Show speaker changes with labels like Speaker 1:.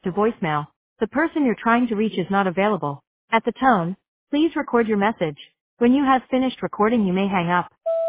Speaker 1: to voicemail. The person you're trying to reach is not available. At the tone, please record your message. When you have finished recording, you may hang up.